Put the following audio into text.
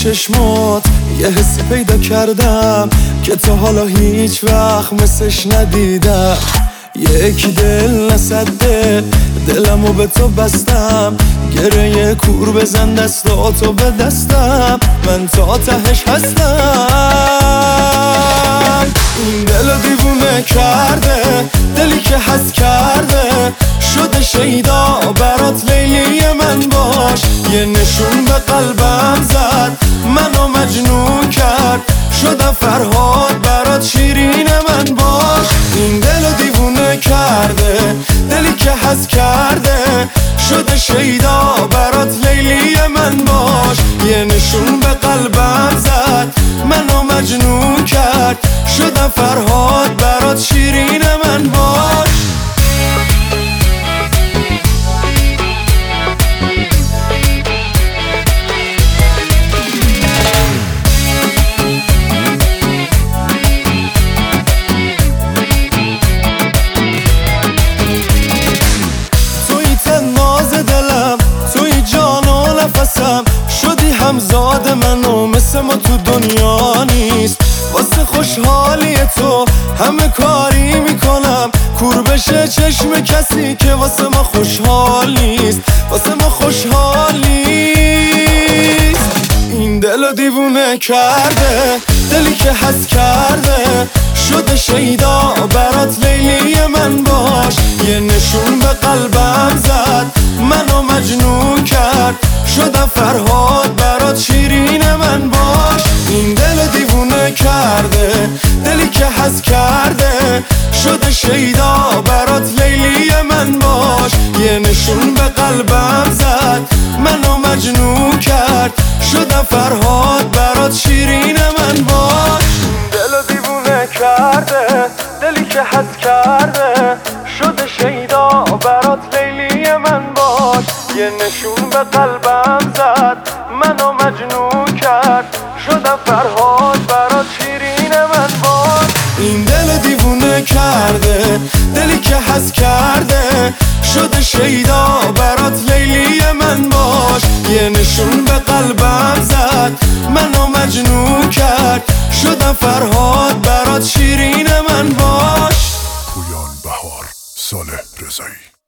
چشمات یه حسی پیدا کردم که تا حالا هیچ وقت مثلش ندیدم. یک دل نصده دلمو به تو بستم، گره کور بزن دستاتو به دستم، من تا تهش هستم. این دلو دیوونه کرده دلی که حس کرده، شده شیدا برات لیلی من باش. یه نشون به قلبم زد منو مجنون کرد، شدم فرهاد برات شیرین من باش. این دلو دیوونه کرده دلی که حس کرده، شده شیدا برات لیلی من باش. یه نشون به قلبم زد منو مجنون کرد، شدم فرهاد برات شیرین من باش. شدی همزاد منو مثل ما تو دنیا نیست. واسه خوشحالی تو همه کاری میکنم، کور بشه چشم کسی که واسه ما خوشحال نیست، واسه ما خوشحال نیست. این دلو دیوونه کرده دلی که حس کرده، شده شیدا برات لیلی من باش. یه نشون به قلبم زد منو مجنون کرد، شدم فرهاد برات شیرین من باش. این دل دیوونه کرده دلی که حس کرده، شده شیدا برات لیلی من باش. یه نشون به قلبم زد منو مجنون کرد، شدم فرهاد برات شیرین من باش. دل دیوونه کرده دلی که حس کرده، شده شیدا برات لیلی من باش. یه نشون به قلبم زد منو مجنون کرد، شدم فرهاد برات شیرین من باش. این دل دیوونه کرده دلی که حس کرده، شده شیدا برات لیلی من باش. یه نشون به قلبم زد منو مجنون کرد، شدم فرهاد برات شیرین من باش. پویان بهار، صالح رضایی.